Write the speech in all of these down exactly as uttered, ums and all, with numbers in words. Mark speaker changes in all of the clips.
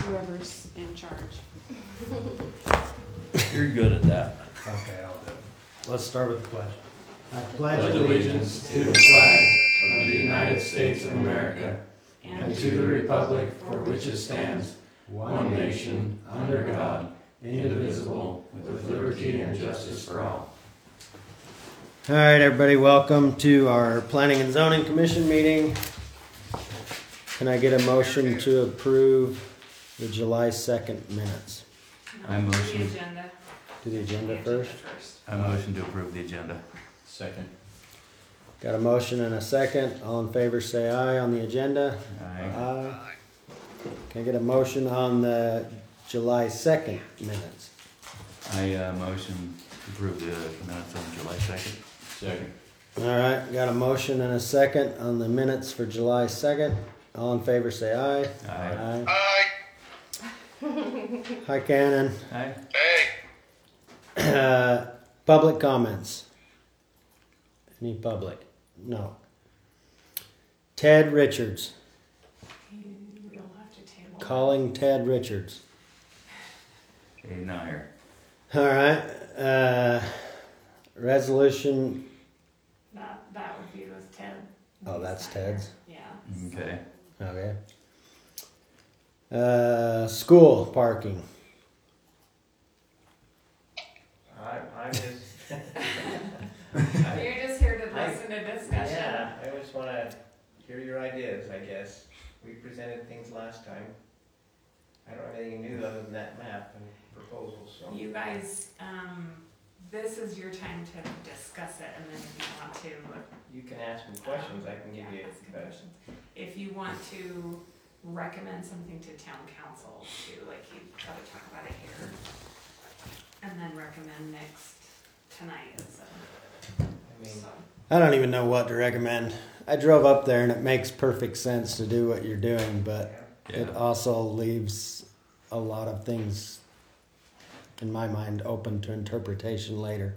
Speaker 1: whoever's in charge.
Speaker 2: You're good at that.
Speaker 3: Okay, I'll do it. Let's start with the pledge. I pledge
Speaker 2: allegiance to the flag of the United States of America and to the republic for which it stands, one nation, under God, indivisible, with liberty and justice for all.
Speaker 3: All right, everybody, welcome to our Planning and Zoning Commission meeting. Can I get a motion to approve the July second minutes?
Speaker 2: I motion.
Speaker 1: The agenda.
Speaker 3: Do the agenda first?
Speaker 2: I motion to approve the agenda. Second.
Speaker 3: Got a motion and a second. All in favor say aye on the agenda.
Speaker 2: Aye.
Speaker 3: Aye. Can I get a motion on the July second minutes?
Speaker 2: I uh, motion to approve the minutes on July second. Second.
Speaker 3: All right, got a motion and a second on the minutes for July second. All in favor say aye.
Speaker 2: Aye.
Speaker 3: Aye. Hi, Cannon.
Speaker 2: Aye.
Speaker 3: Uh, public comments. Any public? No. Ted Richards.
Speaker 1: We'll have to table.
Speaker 3: Calling Ted Richards.
Speaker 2: Okay, now here.
Speaker 3: All right. Uh, resolution.
Speaker 1: That, that would be with Ted.
Speaker 3: Oh, that's Ted's.
Speaker 1: Yeah.
Speaker 2: Okay.
Speaker 3: Okay. Uh, school parking.
Speaker 4: I, I'm just.
Speaker 1: You're just here to
Speaker 4: I-
Speaker 1: listen to discussion.
Speaker 4: Yeah, I just wanna hear your ideas, I guess. We presented things last time. I don't have anything new other than that map and proposals, so.
Speaker 1: You guys, um, this is your time to discuss it, and then if you want to.
Speaker 4: You can ask me questions, I can give
Speaker 1: Yeah,
Speaker 4: you,
Speaker 1: ask
Speaker 4: but
Speaker 1: questions. If you want to recommend something to town council too, like you gotta talk about it here. And then recommend next tonight is, uh,
Speaker 4: I mean,
Speaker 1: so.
Speaker 3: I don't even know what to recommend. I drove up there and it makes perfect sense to do what you're doing, but
Speaker 4: yeah.
Speaker 3: it also leaves a lot of things, in my mind, open to interpretation later.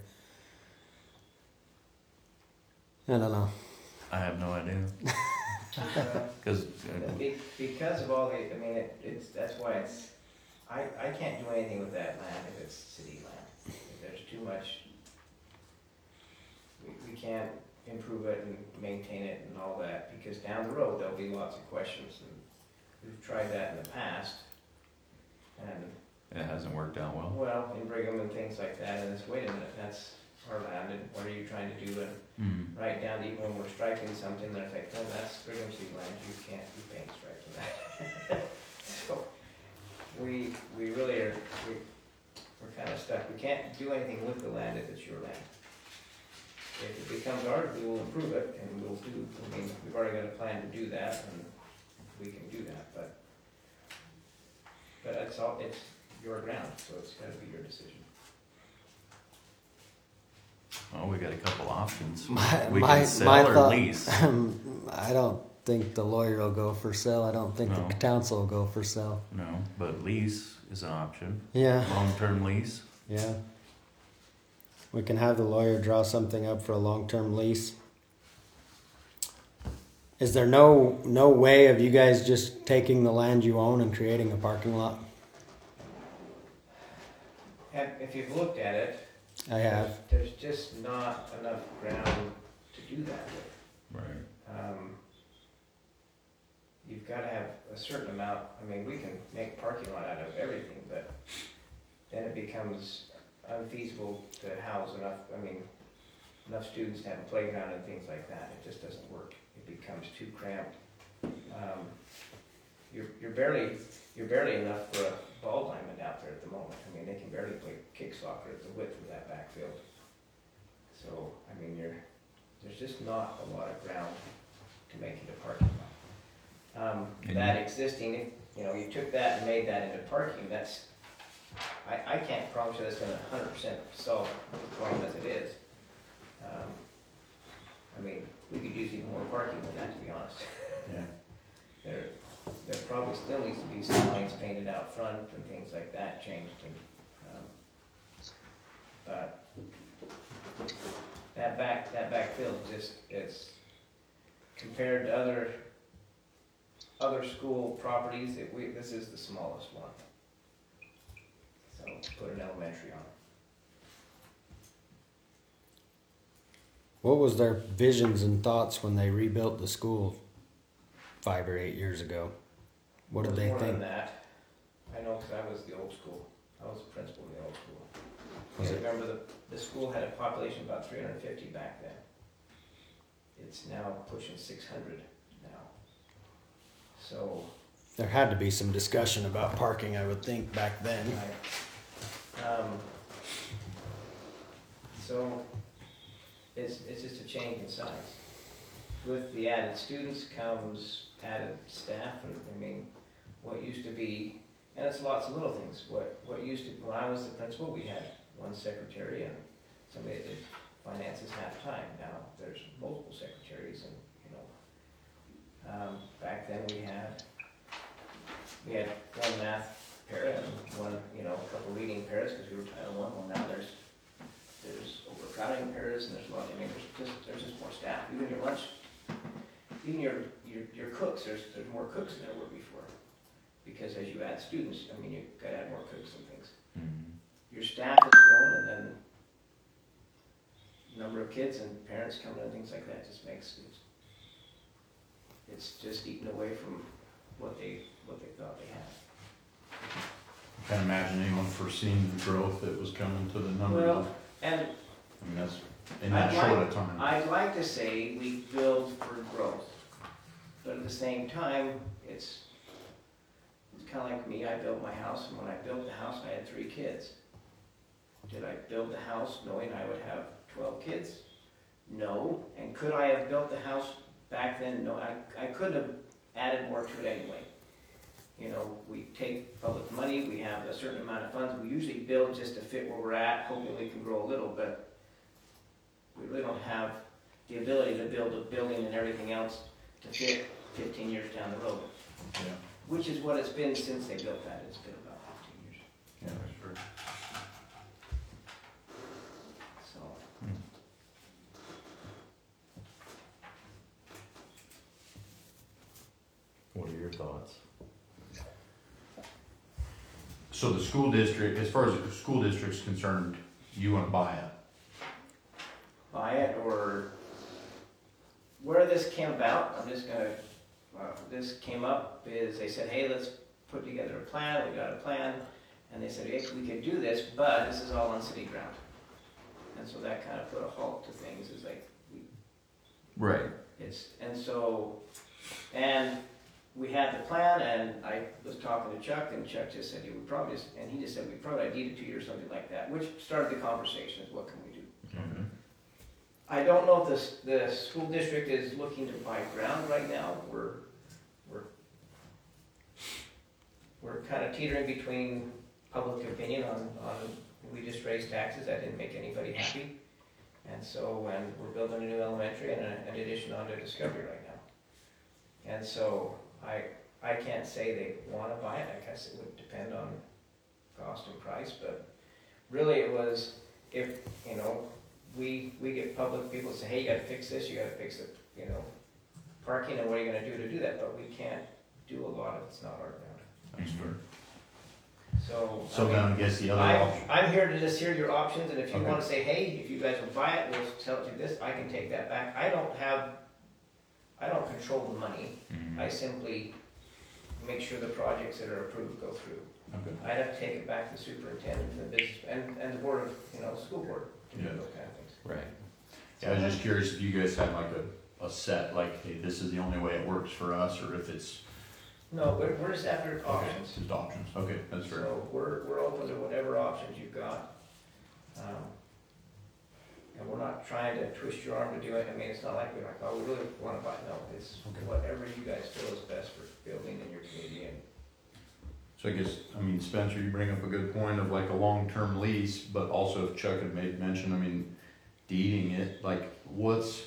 Speaker 3: I don't know.
Speaker 2: I have no idea.
Speaker 4: Uh,
Speaker 2: Because
Speaker 4: be- Because of all the, I mean, it, it's, that's why it's, I, I can't do anything with that land if it's city land. If there's too much, we, we can't improve it and maintain it and all that, because down the road, there'll be lots of questions, and we've tried that in the past. And,
Speaker 2: it hasn't worked out well.
Speaker 4: well, in Brigham and things like that, and it's, wait a minute, that's our land, and what are you trying to do? And
Speaker 2: Mm.
Speaker 4: right down to even when we're striking something, they're like, no, that's Brigham City land, you can't be paint striking that. So, we, we really are, we, we're kind of stuck, we can't do anything with the land if it's your land. If it becomes ours, we will improve it, and we'll do, I mean, we've already got a plan to do that, and we can do that, but, but it's all, it's your ground, so it's gotta be your decision.
Speaker 2: Oh, we got a couple options.
Speaker 3: My,
Speaker 2: We
Speaker 3: my,
Speaker 2: can sell
Speaker 3: my
Speaker 2: or
Speaker 3: thought,
Speaker 2: lease.
Speaker 3: I don't think the lawyer will go for sale. I don't think
Speaker 2: No.
Speaker 3: the council will go for sale.
Speaker 2: No, but lease is an option.
Speaker 3: Yeah,
Speaker 2: Long-term lease.
Speaker 3: yeah. We can have the lawyer draw something up for a long-term lease. Is there no no way of you guys just taking the land you own and creating a parking lot?
Speaker 4: And if you've looked at it,
Speaker 3: I have.
Speaker 4: there's just not enough ground to do that with.
Speaker 2: Right.
Speaker 4: Um, You've gotta have a certain amount, I mean, we can make parking lot out of everything, but then it becomes unfeasible to house enough, I mean, enough students to have a playground and things like that, it just doesn't work. It becomes too cramped. Um, You're, you're barely, you're barely enough for a ball diamond out there at the moment. I mean, they can barely play kick soccer at the width of that backfield. So, I mean, you're, there's just not a lot of ground to make it a parking lot. Um,
Speaker 2: And
Speaker 4: that
Speaker 2: you-
Speaker 4: existing, if, you know, you took that and made that into parking, that's, I, I can't promise you that's gonna a hundred percent solve the problem as it is. Um, I mean, we could use even more parking than that, to be honest.
Speaker 2: Yeah.
Speaker 4: There, there probably still needs to be some lines painted out front and things like that changed, and, um, but that back, that back field just, it's, compared to other other school properties, it, we, this is the smallest one. So put an elementary on it.
Speaker 3: What was their visions and thoughts when they rebuilt the school five or eight years ago? What did
Speaker 4: It was
Speaker 3: they
Speaker 4: more than
Speaker 3: think?
Speaker 4: that. I know, because I was the old school. I was the principal in the old school.
Speaker 3: Was
Speaker 4: I
Speaker 3: it-
Speaker 4: remember the, the school had a population of about three hundred fifty back then. It's now pushing six hundred now. So,
Speaker 3: There had to be some discussion about parking, I would think, back then.
Speaker 4: I, um, so, it's, it's just a change in size. With the added students comes added staff, and I mean, what used to be, and it's lots of little things, what, what used to, when I was the principal, we had one secretary and somebody that did finances half-time. Now, there's multiple secretaries and, you know, um, back then we had, we had one math para and one, you know, a couple reading paras, because we were Title One. Well, now there's, there's overcrowding paras, and there's a lot, I mean, there's just, there's just more staff. Even your lunch, even your, your, your cooks, there's, there's more cooks than there were before. Because as you add students, I mean, you've got to add more cooks and things.
Speaker 2: Mm-hmm.
Speaker 4: Your staff has grown, and then number of kids and parents coming and things like that just makes it, it's just eaten away from what they, what they thought they had.
Speaker 2: Can't imagine anyone foreseeing the growth that was coming to the numbers.
Speaker 4: Well, and
Speaker 2: I mean, that's in that
Speaker 4: I'd
Speaker 2: short
Speaker 4: like-
Speaker 2: a time.
Speaker 4: I'd like to say we build for growth, but at the same time, it's, it's kind of like me. I built my house, and when I built the house, I had three kids. Did I build the house knowing I would have twelve kids? No. And could I have built the house back then? No. I, I could have added more to it anyway. You know, we take public money, we have a certain amount of funds. We usually build just to fit where we're at, hoping we can grow a little, but we really don't have the ability to build a building and everything else to fit fifteen years down the road.
Speaker 2: Yeah,
Speaker 4: Which is what it's been since they built that. It's been about fifteen years.
Speaker 2: yeah, that's true.
Speaker 4: So,
Speaker 5: What are your thoughts?
Speaker 2: So the school district, as far as the school district's concerned, you want to buy it?
Speaker 4: buy it, or where this came about, I'm just gonna, uh, this came up is they said, hey, let's put together a plan. We got a plan. And they said, hey, we could do this, but this is all on city ground. And so that kind of put a halt to things. It's like, we
Speaker 2: Right.
Speaker 4: It's, and so, and we had the plan, and I was talking to Chuck, and Chuck just said, he would probably just, and he just said, we probably need it to you or something like that, which started the conversation, is what can we do?
Speaker 2: Mm-hmm.
Speaker 4: I don't know if this, the school district is looking to buy ground right now. We're, we're, we're kind of teetering between public opinion on, on, we just raised taxes, that didn't make anybody happy. And so, and we're building a new elementary and a- an addition onto Discovery right now. And so, I, I can't say they wanna buy it, I guess it would depend on cost and price, but really it was, if, you know, we, we get public people say, hey, you gotta fix this, you gotta fix it, you know, parking, and what are you gonna do to do that? But we can't do a lot of, it's not our ground.
Speaker 2: That's true.
Speaker 4: So. I
Speaker 2: So
Speaker 4: mean,
Speaker 2: then I guess the other
Speaker 4: I'm,
Speaker 2: option.
Speaker 4: I'm here to just hear your options, and if you
Speaker 2: Okay.
Speaker 4: wanna say, hey, if you guys will buy it, we'll tell you this, I can take that back. I don't have, I don't control the money.
Speaker 2: Mhm.
Speaker 4: I simply make sure the projects that are approved go through.
Speaker 2: Okay.
Speaker 4: I'd have to take it back to the superintendent and the business, and, and the board of, you know, school board to do
Speaker 2: Yeah.
Speaker 4: those kind of things.
Speaker 2: Right. Yeah, I was just curious if you guys had like a, a set, like, hey, this is the only way it works for us, or if it's.
Speaker 4: No, we're, we're just after
Speaker 2: Okay,
Speaker 4: options.
Speaker 2: just options. Okay, that's fair.
Speaker 4: So we're, we're open to whatever options you've got. Um, And we're not trying to twist your arm to do it. I mean, it's not like we're like, oh, we really wanna buy, no, it's
Speaker 2: Okay.
Speaker 4: whatever you guys feel is best for building in your community. And
Speaker 2: So I guess, I mean, Spencer, you bring up a good point of like a long-term lease, but also if Chuck had made mention, I mean, deeding it, like, what's,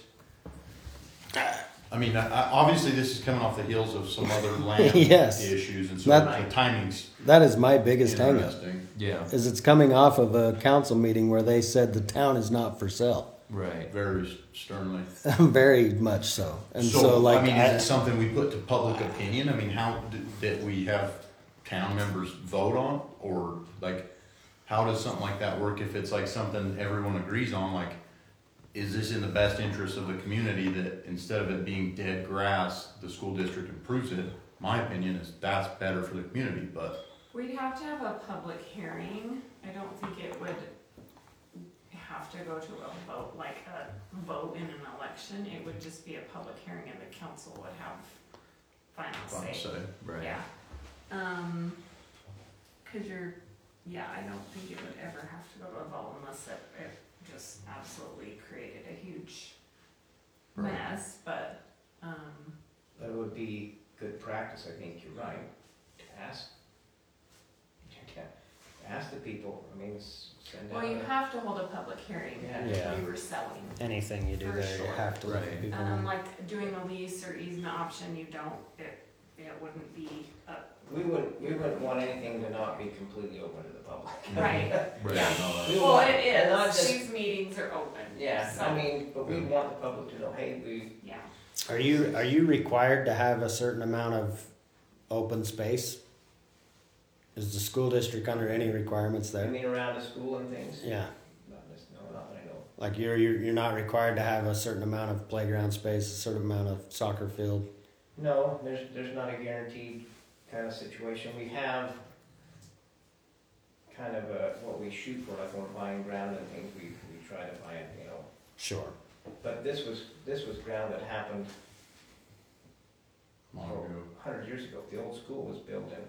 Speaker 2: I mean, I, I- obviously this is coming off the heels of some other land
Speaker 3: Yes.
Speaker 2: issues, and so
Speaker 3: That-
Speaker 2: the timing's
Speaker 3: That is my biggest hangup.
Speaker 2: interesting. Yeah.
Speaker 3: Is it's coming off of a council meeting where they said the town is not for sale.
Speaker 5: Right.
Speaker 2: very sternly.
Speaker 3: Very much so. And so,
Speaker 2: So,
Speaker 3: like,
Speaker 2: I mean,
Speaker 3: I-
Speaker 2: is it something we put to public opinion? I mean, how, d- that we have town members vote on? Or like, how does something like that work if it's like something everyone agrees on? Like, is this in the best interest of the community that instead of it being dead grass, the school district improves it? My opinion is that's better for the community, but
Speaker 1: We'd have to have a public hearing. I don't think it would have to go to a vote, like a vote in an election. It would just be a public hearing and the council would have final
Speaker 2: I'll
Speaker 1: say.
Speaker 2: say,
Speaker 5: Right.
Speaker 1: Yeah. Um, cause you're, yeah, I don't think it would ever have to go to a vote unless it, it just absolutely created a huge
Speaker 5: Right.
Speaker 1: mess, but, um,
Speaker 4: But it would be good practice, I think you're right, to ask. Ask the people, I mean, s- send out.
Speaker 1: well, you
Speaker 4: a-
Speaker 1: have to hold a public hearing
Speaker 4: Yeah.
Speaker 1: if
Speaker 3: Yeah.
Speaker 1: you were selling.
Speaker 3: anything you do
Speaker 1: For
Speaker 3: there, you
Speaker 1: sure.
Speaker 3: have to let
Speaker 5: Right.
Speaker 3: people
Speaker 1: Um,
Speaker 3: know.
Speaker 1: like doing a lease or easement option, you don't, it, it wouldn't be, uh,
Speaker 4: We wouldn't, we wouldn't want anything to not be completely open to the public.
Speaker 1: right.
Speaker 5: Right.
Speaker 1: Yeah.
Speaker 5: No,
Speaker 4: We
Speaker 1: Well,
Speaker 4: want-
Speaker 1: it
Speaker 4: and not
Speaker 1: is,
Speaker 4: just-
Speaker 1: these meetings are open.
Speaker 4: Yeah,
Speaker 1: So,
Speaker 4: I mean, but we want the public to know, hey, we,
Speaker 1: yeah,
Speaker 3: Are you are you required to have a certain amount of open space? Is the school district under any requirements
Speaker 4: I
Speaker 3: there?
Speaker 4: mean, around the school and things.
Speaker 3: Yeah,
Speaker 4: Not this, no, not that I know.
Speaker 3: like you're, you're you're not required to have a certain amount of playground space, a certain amount of soccer field.
Speaker 4: No, there's, there's not a guaranteed kind of situation. We have kind of a, what we shoot for, like when we're buying ground and things, we, we try to find, you know.
Speaker 3: Sure.
Speaker 4: But this was, this was ground that happened
Speaker 2: long
Speaker 4: oh,
Speaker 2: ago.
Speaker 4: a hundred years ago. The old school was built in,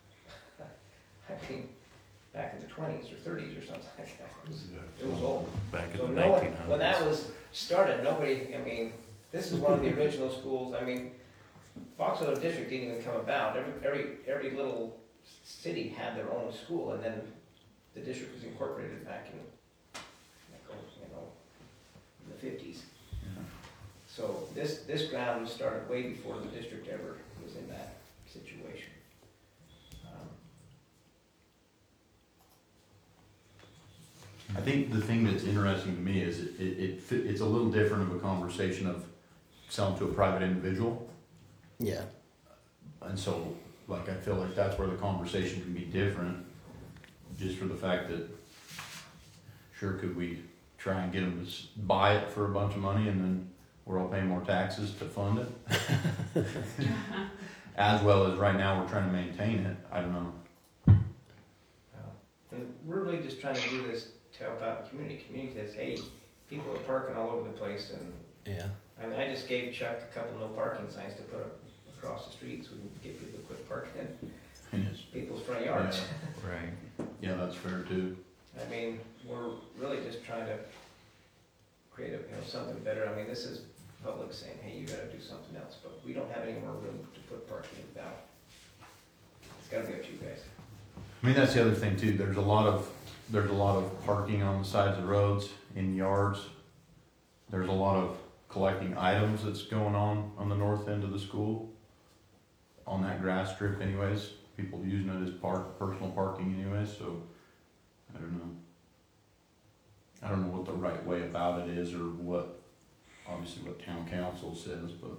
Speaker 4: I mean, back in the twenties or thirties or something like that. It was, it was old.
Speaker 5: Back in
Speaker 4: So
Speaker 5: the
Speaker 4: no one,
Speaker 5: nineteen hundreds.
Speaker 4: when that was started, nobody, I mean, this is one of the original schools, I mean, Fox Meadow District didn't even come about, every, every, every little city had their own school, and then the district was incorporated back in, like, oh, you know, in the fifties.
Speaker 2: Yeah.
Speaker 4: So this, this ground was started way before the district ever was in that situation. Um,
Speaker 2: I think the thing that's interesting to me is it, it, it fit, it's a little different of a conversation of selling to a private individual.
Speaker 3: Yeah.
Speaker 2: And so, like, I feel like that's where the conversation can be different, just for the fact that, sure, could we try and get them to s- buy it for a bunch of money and then we're all paying more taxes to fund it? As well as right now, we're trying to maintain it, I don't know.
Speaker 4: uh, And we're really just trying to do this to help out the community. Community says, hey, people are parking all over the place, and
Speaker 3: Yeah.
Speaker 4: I mean, I just gave Chuck a couple no parking signs to put up across the street so we can get people to quit parking in
Speaker 2: And it's,
Speaker 4: people's front yards.
Speaker 5: Right.
Speaker 2: yeah, that's fair too.
Speaker 4: I mean, we're really just trying to create a, you know, something better. I mean, this is public saying, hey, you gotta do something else, but we don't have any more room to put parking without. It's gotta be up to you guys.
Speaker 2: I mean, that's the other thing too, there's a lot of, there's a lot of parking on the sides of the roads, in yards. There's a lot of collecting items that's going on on the north end of the school. On that grass strip anyways, people using it as park, personal parking anyways, so, I don't know. I don't know what the right way about it is, or what, obviously what town council says, but.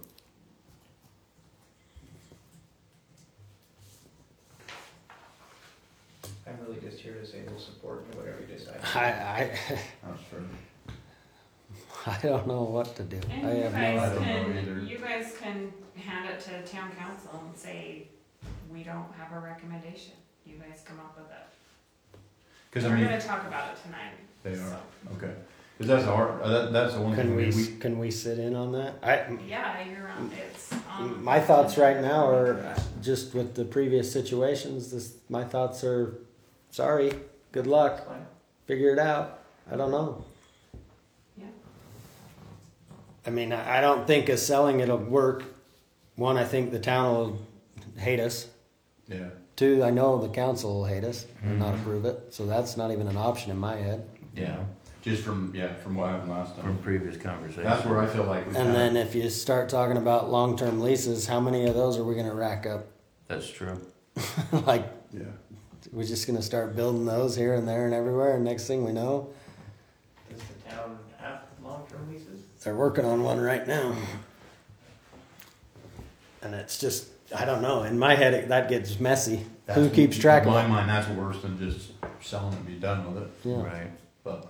Speaker 4: I'm really just here to say we'll support you, whatever you decide.
Speaker 3: I I
Speaker 2: That's fair.
Speaker 3: I don't know what to do.
Speaker 1: And
Speaker 3: I
Speaker 1: you
Speaker 3: have no
Speaker 2: I
Speaker 1: guys
Speaker 2: don't
Speaker 3: idea.
Speaker 2: know
Speaker 1: can,
Speaker 2: either.
Speaker 1: you guys can hand it to town council and say, we don't have a recommendation. You guys come up with it.
Speaker 2: Cause I
Speaker 1: We're
Speaker 2: mean,
Speaker 1: gonna talk about it tonight.
Speaker 2: they are,
Speaker 1: so.
Speaker 2: okay. Cause that's the hard, uh, that, that's the one
Speaker 3: Can
Speaker 2: thing
Speaker 3: we
Speaker 2: we, we,
Speaker 3: can we sit in on that? I
Speaker 1: Yeah, you're on, it's on.
Speaker 3: my thoughts right now are just with the previous situations. This my thoughts are, sorry, good luck,
Speaker 4: That's fine.
Speaker 3: figure it out. I don't know.
Speaker 1: Yeah.
Speaker 3: I mean, I I don't think as selling it'll work. One, I think the town will hate us.
Speaker 2: yeah.
Speaker 3: Two, I know the council will hate us and not
Speaker 5: Mhm.
Speaker 3: approve it. So that's not even an option in my head.
Speaker 2: Yeah, just from, yeah, from what happened last
Speaker 5: From
Speaker 2: time.
Speaker 5: previous conversations.
Speaker 2: That's where I feel like we
Speaker 3: And then if you start talking about long-term leases, how many of those are we going to rack up?
Speaker 5: That's true.
Speaker 3: Like,
Speaker 2: yeah,
Speaker 3: we're just going to start building those here and there and everywhere, and next thing we know,
Speaker 4: Does the town have long short-term leases?
Speaker 3: They're working on one right now. And it's just, I don't know. In my head, it, that gets messy. Who
Speaker 2: That's-
Speaker 3: keeps track
Speaker 2: in
Speaker 3: of
Speaker 2: my
Speaker 3: it?
Speaker 2: mind, that's worse than just selling and be done with it.
Speaker 3: Yeah.
Speaker 5: Right.
Speaker 2: But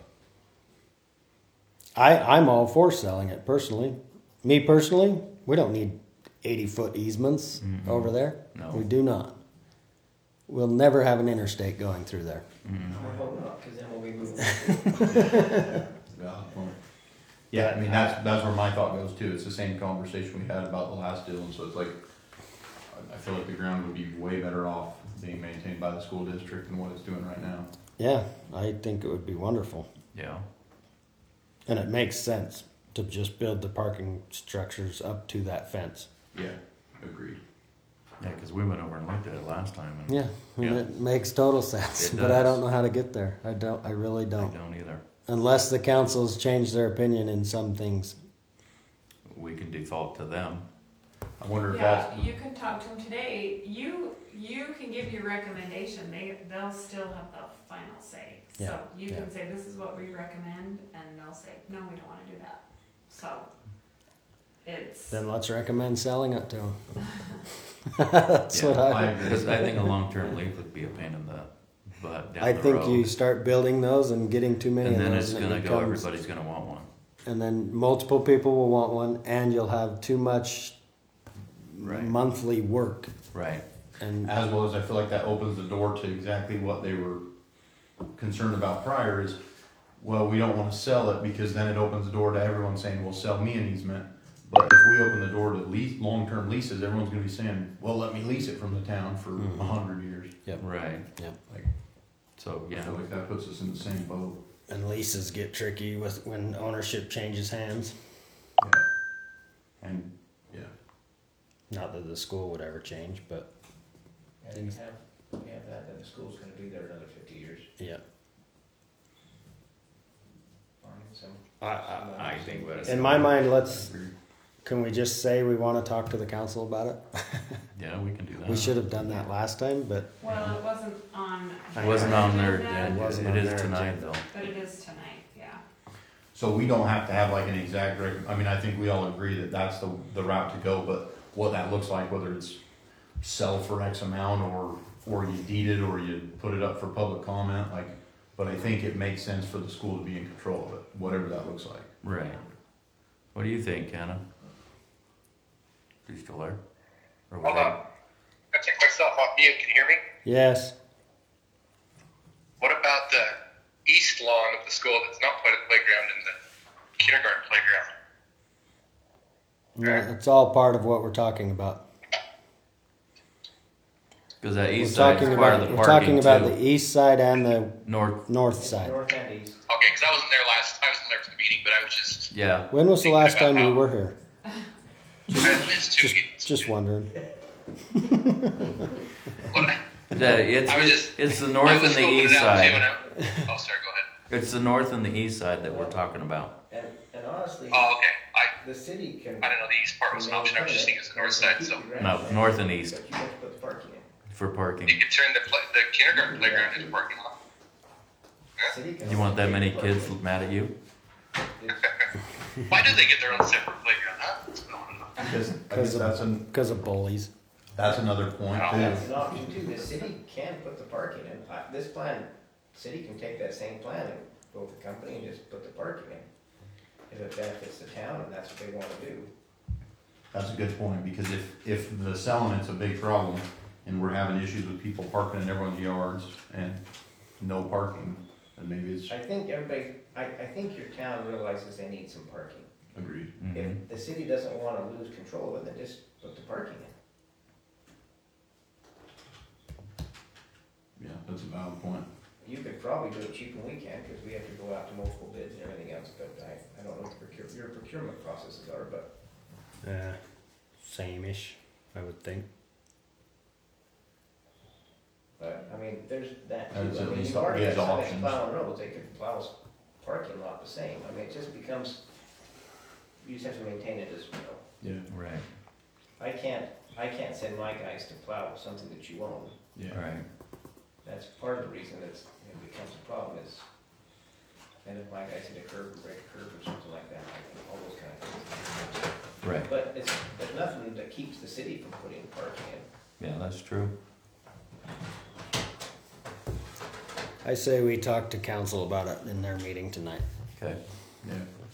Speaker 3: I, I'm all for selling it personally. Me personally, we don't need eighty foot easements
Speaker 5: Mhm.
Speaker 3: over there.
Speaker 5: No.
Speaker 3: We do not. We'll never have an interstate going through there.
Speaker 5: Mm.
Speaker 4: I hope not, because then we'll be moving.
Speaker 2: valid point. Yeah, I mean that's that's where my thought goes too. It's the same conversation we had about the last deal, and so it's like I- I feel like the ground would be way better off being maintained by the school district than what it's doing right now.
Speaker 3: Yeah, I think it would be wonderful.
Speaker 5: Yeah.
Speaker 3: And it makes sense to just build the parking structures up to that fence.
Speaker 2: Yeah, agreed.
Speaker 5: Yeah, because we went over and looked at it last time, and
Speaker 3: Yeah, and
Speaker 5: Yeah.
Speaker 3: it makes total sense.
Speaker 5: It
Speaker 3: But I
Speaker 5: does.
Speaker 3: don't know how to get there. I don't. I really
Speaker 5: I
Speaker 3: don't.
Speaker 5: don't either.
Speaker 3: Unless the council's changed their opinion in some things.
Speaker 5: We can default to them.
Speaker 2: I wonder if
Speaker 1: Yeah,
Speaker 2: that's
Speaker 1: you can talk to them today. You, you can give your recommendation. They, they'll still have the final say. So
Speaker 3: Yeah,
Speaker 1: you
Speaker 3: yeah.
Speaker 1: can say, this is what we recommend, and they'll say, no, we don't wanna do that. So, it's,
Speaker 3: Then let's recommend selling it to them. That's
Speaker 5: Yeah,
Speaker 3: what
Speaker 2: I
Speaker 3: I.
Speaker 2: agree.
Speaker 5: Because I think a long-term lease would be a pain in the butt down
Speaker 3: I
Speaker 5: the
Speaker 3: think
Speaker 5: road.
Speaker 3: you start building those and getting too many
Speaker 5: and
Speaker 3: of
Speaker 5: then
Speaker 3: those,
Speaker 5: it's
Speaker 3: and it
Speaker 5: gonna go.
Speaker 3: becomes,
Speaker 5: Everybody's gonna want one.
Speaker 3: and then multiple people will want one, and you'll have too much
Speaker 5: Right.
Speaker 3: monthly work.
Speaker 5: Right.
Speaker 3: And
Speaker 2: as well as I feel like that opens the door to exactly what they were concerned about prior is, well, we don't want to sell it because then it opens the door to everyone saying, well, sell me an easement. But if we open the door to lease, long-term leases, everyone's going to be saying, well, let me lease it from the town for a
Speaker 3: Mhm.
Speaker 2: hundred years.
Speaker 5: Right.
Speaker 2: Like,
Speaker 5: So
Speaker 2: I
Speaker 5: yeah.
Speaker 2: feel like that puts us in the same boat.
Speaker 3: and leases get tricky with when ownership changes hands.
Speaker 2: Yeah. And, yeah.
Speaker 3: Not that the school would ever change, but
Speaker 4: And you have, you have that, then the school's gonna be there another fifty years.
Speaker 3: yeah.
Speaker 4: Farming some.
Speaker 3: I, I,
Speaker 5: I think that's
Speaker 3: in my mind, let's. Can we just say we want to talk to the council about it?
Speaker 5: Yeah, we can do that.
Speaker 3: We should have done that last time, but
Speaker 1: well, it wasn't on.
Speaker 3: It
Speaker 5: It wasn't on their
Speaker 1: agenda,
Speaker 5: agenda.
Speaker 3: wasn't
Speaker 5: It
Speaker 3: on
Speaker 5: is
Speaker 3: their
Speaker 5: tonight
Speaker 3: agenda.
Speaker 5: though.
Speaker 1: But it is tonight, yeah.
Speaker 2: So we don't have to have like an exact, rec- I mean, I think we all agree that that's the, the route to go, but what that looks like, whether it's sell for X amount or, or you deed it or you put it up for public comment, like, but I think it makes sense for the school to be in control of it, whatever that looks like.
Speaker 5: Right. What do you think, Hannah? Are you still there? Or
Speaker 6: Hold
Speaker 5: was
Speaker 6: on. I take myself off mute. Can you hear me?
Speaker 3: yes,
Speaker 6: What about the east lawn of the school that's not part of the playground and the kindergarten playground?
Speaker 3: no, it's all part of what we're talking about.
Speaker 5: Because that
Speaker 3: We're
Speaker 5: east side
Speaker 3: talking
Speaker 5: is part
Speaker 3: about
Speaker 5: of the
Speaker 3: we're
Speaker 5: parking
Speaker 3: talking about
Speaker 5: too.
Speaker 3: the east side and the
Speaker 5: North.
Speaker 3: north side.
Speaker 4: North and east.
Speaker 6: Okay, because I wasn't there last. I wasn't there for the meeting, but I was just.
Speaker 5: Yeah.
Speaker 3: When was the last time you were here?
Speaker 6: I missed two
Speaker 3: Just,
Speaker 6: meetings.
Speaker 3: just wondering.
Speaker 6: What I,
Speaker 5: Yeah, it's
Speaker 6: I was just-
Speaker 5: it's the
Speaker 6: I
Speaker 5: north
Speaker 6: was
Speaker 5: and the
Speaker 6: scoping
Speaker 5: east
Speaker 6: it out too, and
Speaker 5: side.
Speaker 6: I- Oh, sorry. Go ahead.
Speaker 5: It's the north and the east side that we're talking about.
Speaker 4: And, and honestly,
Speaker 6: Oh, okay. I
Speaker 4: the city can.
Speaker 6: I didn't know the east part was an option. I was just thinking it's the north side. So
Speaker 5: No, north and east.
Speaker 4: But you have to put the parking in.
Speaker 5: For parking.
Speaker 6: you could turn the play, the kindergarten playground into a parking lot.
Speaker 4: City can
Speaker 5: You want that many
Speaker 4: only
Speaker 5: kids
Speaker 4: put
Speaker 5: mad at you?
Speaker 6: Why do they get their own separate playground? Huh? That's what I want to know.
Speaker 2: Because I guess
Speaker 3: Because of-
Speaker 2: that's an,
Speaker 3: Because of bullies.
Speaker 2: that's another point
Speaker 6: Oh,
Speaker 2: too.
Speaker 4: That's an option too. The city can put the parking in. I- This plan, city can take that same plan and go with the company and just put the parking in. If it benefits the town and that's what they wanna do.
Speaker 2: That's a good point, because if, if the selling it's a big problem, and we're having issues with people parking in everyone's yards and no parking, then maybe it's
Speaker 4: I think everybody, I, I think your town realizes they need some parking.
Speaker 2: agreed.
Speaker 5: Mhm.
Speaker 4: If the city doesn't wanna lose control of it, then just put the parking in.
Speaker 2: Yeah, that's a valid point.
Speaker 4: You could probably do it cheaper than we can, cause we have to go out to multiple bids and everything else, but I, I don't know what the procure, your procurement processes are, but.
Speaker 3: Uh, same-ish, I would think.
Speaker 4: But, I mean, there's that
Speaker 2: That's
Speaker 4: too, I
Speaker 2: at
Speaker 4: mean,
Speaker 2: least
Speaker 4: you've already got
Speaker 2: gives
Speaker 4: somebody
Speaker 2: options.
Speaker 4: plowing roads, they could plow s- parking lot the same, I mean, it just becomes, you just have to maintain it as, you know.
Speaker 2: Yeah,
Speaker 5: Right.
Speaker 4: I can't, I can't send my guys to plow something that you own,
Speaker 2: yeah.
Speaker 5: Right.
Speaker 4: that's part of the reason it's, it becomes a problem is, And if my guys hit a curb, break a curb or something like that, like, all those kind of things.
Speaker 5: Right.
Speaker 4: But it's, there's nothing that keeps the city from putting parking in.
Speaker 5: Yeah, that's true.
Speaker 3: I say we talk to council about it in their meeting tonight.
Speaker 5: Okay.
Speaker 2: Yeah.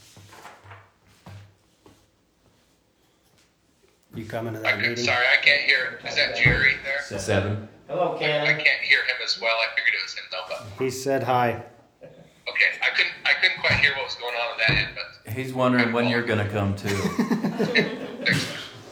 Speaker 3: You coming to that
Speaker 6: Okay,
Speaker 3: meeting?
Speaker 6: sorry, I can't hear. Is that Jerry there?
Speaker 5: Seven.
Speaker 4: Hello,
Speaker 6: I
Speaker 4: Ken.
Speaker 6: can't hear him as well. I figured it was him though, but
Speaker 3: He said hi.
Speaker 6: okay. I couldn't. I couldn't quite hear what was going on on that end, but
Speaker 5: He's wondering when you're gonna come too.
Speaker 6: thanks.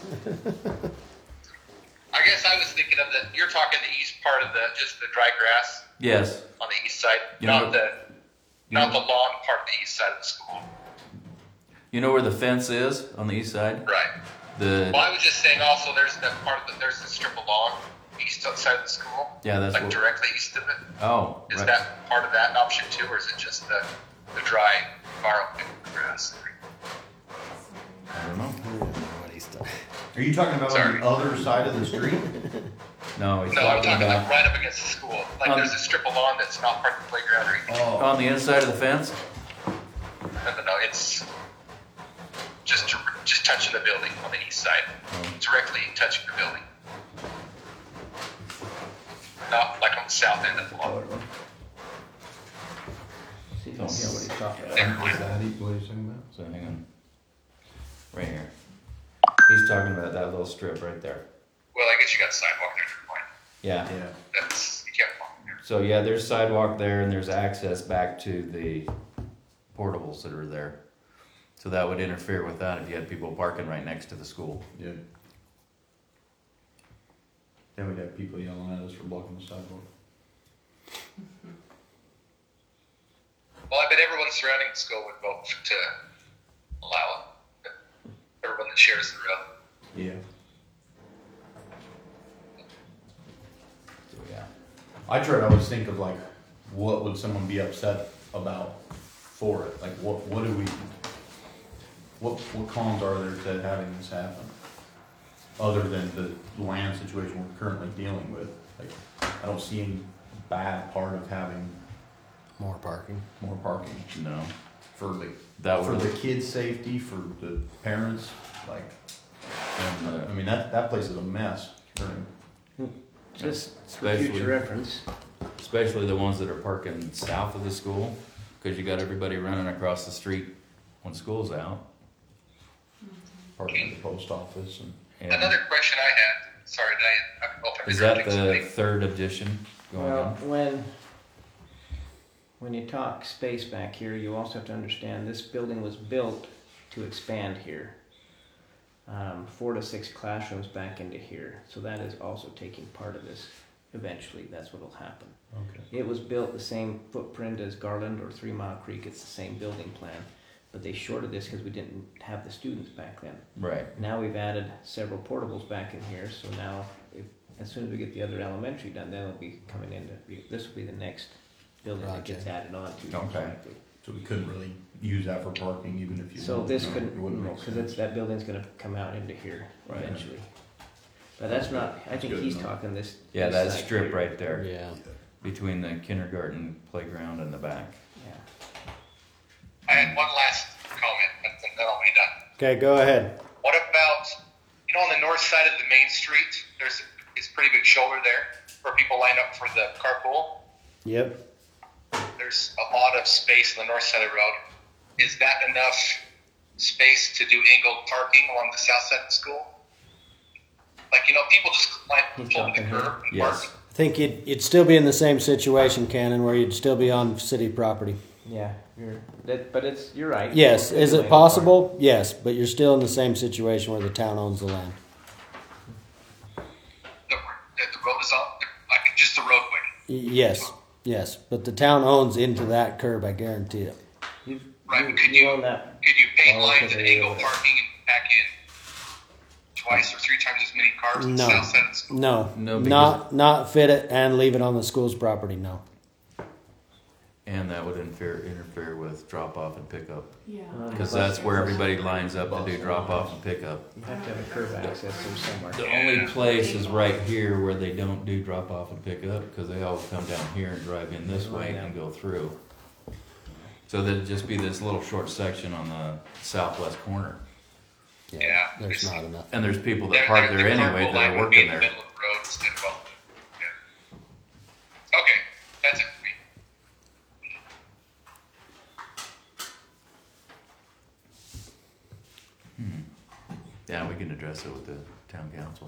Speaker 6: I guess I was thinking of the. You're talking the east part of the just the dry grass
Speaker 5: Yes.
Speaker 6: on the east side,
Speaker 5: You
Speaker 6: not
Speaker 5: know-
Speaker 6: the
Speaker 5: You
Speaker 6: not the
Speaker 5: know,
Speaker 6: lawn part of the east side of the school.
Speaker 5: you know where the fence is on the east side?
Speaker 6: Right.
Speaker 5: The
Speaker 6: Well, I was just saying. Also, there's that part of the. There's the strip of lawn east side of the school,
Speaker 5: yeah, that's
Speaker 6: like
Speaker 5: what.
Speaker 6: directly east of it.
Speaker 5: Oh,
Speaker 6: Is
Speaker 5: right.
Speaker 6: that part of that option too, or is it just the the dry borrow grass?
Speaker 5: I don't know.
Speaker 3: I don't know what he's done.
Speaker 2: Are you talking about on
Speaker 6: Sorry.
Speaker 2: the other side of the street?
Speaker 5: No, he's
Speaker 6: No, I'm
Speaker 5: talking
Speaker 6: talking
Speaker 5: about
Speaker 6: like right up against the school. Like
Speaker 5: Um,
Speaker 6: there's a strip of lawn that's not part of the playground or anything.
Speaker 2: Oh,
Speaker 5: on the inside of the fence.
Speaker 6: No, no, no. It's just to, just touching the building on the east side,
Speaker 5: Oh.
Speaker 6: directly touching the building. Not like on the south end of the lawn.
Speaker 4: See if you can hear what he's talking about.
Speaker 6: Never mind.
Speaker 2: what are you talking about?
Speaker 5: So hang on. Right here. He's talking about that little strip right there.
Speaker 6: Well, I guess you got the sidewalk there. Never mind.
Speaker 5: Yeah.
Speaker 2: Yeah.
Speaker 6: That's you can't walk there.
Speaker 5: So yeah, there's sidewalk there and there's access back to the portables that are there. So that would interfere with that if you had people parking right next to the school.
Speaker 2: Yeah. Then we'd have people yelling at us for blocking the sidewalk.
Speaker 6: Well, I bet everyone surrounding the school would vote to allow it. Everyone that shares the road.
Speaker 2: Yeah.
Speaker 5: So yeah.
Speaker 2: I try to always think of like, what would someone be upset about for it? Like, what what do we, what what cons are there to having this happen? Other than the land situation we're currently dealing with, like, I don't see any bad part of having
Speaker 3: More parking.
Speaker 2: more parking
Speaker 5: No.
Speaker 2: for the
Speaker 5: That
Speaker 2: for
Speaker 5: would
Speaker 2: the kids' safety, for the parents. Like, and, uh, I mean that that place is a mess.
Speaker 4: Just for
Speaker 5: Especially-
Speaker 4: future reference.
Speaker 5: especially the ones that are parking south of the school, because you got everybody running across the street when school's out.
Speaker 2: Parking at the post office and.
Speaker 5: And
Speaker 6: Another question I had. Sorry, did I? I don't know if I'm
Speaker 5: is that
Speaker 6: interrupting
Speaker 5: the
Speaker 6: somebody.
Speaker 5: third addition going
Speaker 4: Well,
Speaker 5: on?
Speaker 4: when, when you talk space back here, you also have to understand this building was built to expand here. Um, four to six classrooms back into here, so that is also taking part of this. Eventually, that's what will happen.
Speaker 2: Okay.
Speaker 4: It was built the same footprint as Garland or Three Mile Creek. It's the same building plan, but they shorted this because we didn't have the students back then.
Speaker 5: Right.
Speaker 4: Now we've added several portables back in here, so now if, as soon as we get the other elementary done, then it'll be coming into, this will be the next building that gets added on to.
Speaker 5: Okay.
Speaker 4: likely.
Speaker 2: So we couldn't really use that for parking, even if you.
Speaker 4: So
Speaker 2: wanted
Speaker 4: this
Speaker 2: to.
Speaker 4: couldn't,
Speaker 2: It wouldn't make
Speaker 4: because
Speaker 2: sense.
Speaker 4: it's, that building's gonna come out into here
Speaker 2: Right.
Speaker 4: eventually. But that's not, I
Speaker 2: That's
Speaker 4: think
Speaker 2: good
Speaker 4: he's
Speaker 2: enough.
Speaker 4: talking this.
Speaker 5: Yeah,
Speaker 4: this
Speaker 5: that
Speaker 4: side
Speaker 5: strip
Speaker 4: here.
Speaker 5: right there
Speaker 3: Yeah.
Speaker 5: between the kindergarten playground and the back.
Speaker 4: Yeah.
Speaker 6: I had one last comment, and then I'll be done.
Speaker 3: Okay, go ahead.
Speaker 6: What about, you know, on the north side of the main street, there's a, it's a pretty big shoulder there where people line up for the carpool.
Speaker 3: Yep.
Speaker 6: There's a lot of space on the north side of the road. Is that enough space to do angled parking along the south side of the school? Like, you know, people just line
Speaker 4: He's
Speaker 6: pull to the
Speaker 4: talking here.
Speaker 6: curb and
Speaker 5: Yes.
Speaker 6: park.
Speaker 3: I think you'd, you'd still be in the same situation, Cannon, where you'd still be on city property.
Speaker 4: Yeah, you're, that, but it's, you're right.
Speaker 3: Yes.
Speaker 4: People
Speaker 3: Is
Speaker 4: can
Speaker 3: it
Speaker 4: lane
Speaker 3: possible? Yes, but you're still in the same situation where the town owns the land.
Speaker 6: The, that the road is on, like just the roadway.
Speaker 3: Y- Yes. Yes, but the town owns into that curb, I guarantee it.
Speaker 4: park. You,
Speaker 6: Right,
Speaker 4: you,
Speaker 6: but could
Speaker 4: you
Speaker 6: you-
Speaker 4: own that.
Speaker 6: Could you paint
Speaker 4: Oh,
Speaker 6: lines
Speaker 4: okay,
Speaker 6: and
Speaker 4: there you
Speaker 6: angle
Speaker 4: go.
Speaker 6: parking and pack in twice or three times as many cars on the
Speaker 3: No.
Speaker 6: south side of the school?
Speaker 3: No,
Speaker 5: No, because-
Speaker 3: not not fit it and leave it on the school's property. No.
Speaker 5: And that would interfere interfere with drop off and pickup,
Speaker 1: Yeah.
Speaker 5: because that's where everybody lines up to do drop off and pickup.
Speaker 4: You have to have a curb access there somewhere.
Speaker 5: The only place is right here where they don't do drop off and pick up, because they all come down here and drive in this way and go through. So that'd just be this little short section on the southwest corner.
Speaker 6: Yeah.
Speaker 3: There's not enough.
Speaker 5: And there's people that
Speaker 6: There-
Speaker 5: park
Speaker 6: there-
Speaker 5: there
Speaker 6: the
Speaker 5: anyway
Speaker 6: carpool
Speaker 5: that
Speaker 6: line
Speaker 5: are
Speaker 6: would be
Speaker 5: working
Speaker 6: in the
Speaker 5: there.
Speaker 6: middle of the road instead of off the- yeah. Okay, that's it for me.
Speaker 5: Yeah, we can address it with the town council.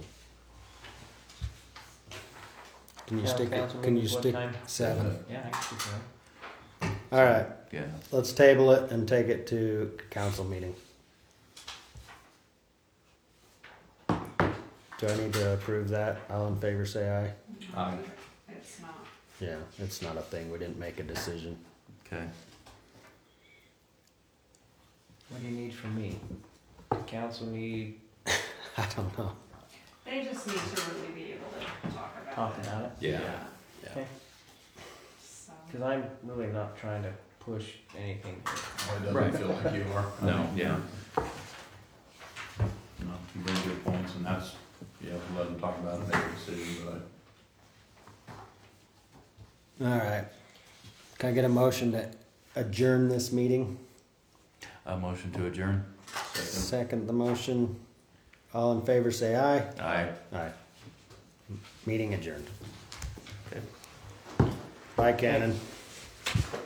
Speaker 3: Can you
Speaker 4: Town
Speaker 3: stick
Speaker 4: council
Speaker 3: it? Can you
Speaker 4: meeting, what
Speaker 3: stick
Speaker 4: time?
Speaker 3: seven?
Speaker 4: Yeah, I can see that.
Speaker 3: All right.
Speaker 5: Yeah.
Speaker 3: Let's table it and take it to council meeting. Do I need to approve that? All in favor, say aye.
Speaker 4: Aye.
Speaker 1: It's not.
Speaker 3: Yeah, it's not a thing. We didn't make a decision.
Speaker 5: Okay.
Speaker 4: What do you need from me? Council need,
Speaker 3: I don't know.
Speaker 1: They just need to really be able to talk about
Speaker 4: talk
Speaker 1: it.
Speaker 4: about it?
Speaker 5: Yeah.
Speaker 3: Yeah.
Speaker 4: Okay.
Speaker 1: So,
Speaker 4: Cause I'm really not trying to push anything.
Speaker 2: It
Speaker 5: Right.
Speaker 2: doesn't feel like you are.
Speaker 5: No, yeah.
Speaker 2: No, you bring good points, and that's, you have to let them talk about it, make a decision, but
Speaker 3: All right. Can I get a motion to adjourn this meeting?
Speaker 5: A motion to adjourn?
Speaker 2: I second.
Speaker 3: Second the motion. All in favor, say aye.
Speaker 5: Aye.
Speaker 3: Aye. Meeting adjourned.
Speaker 5: Okay.
Speaker 3: Bye, Cannon.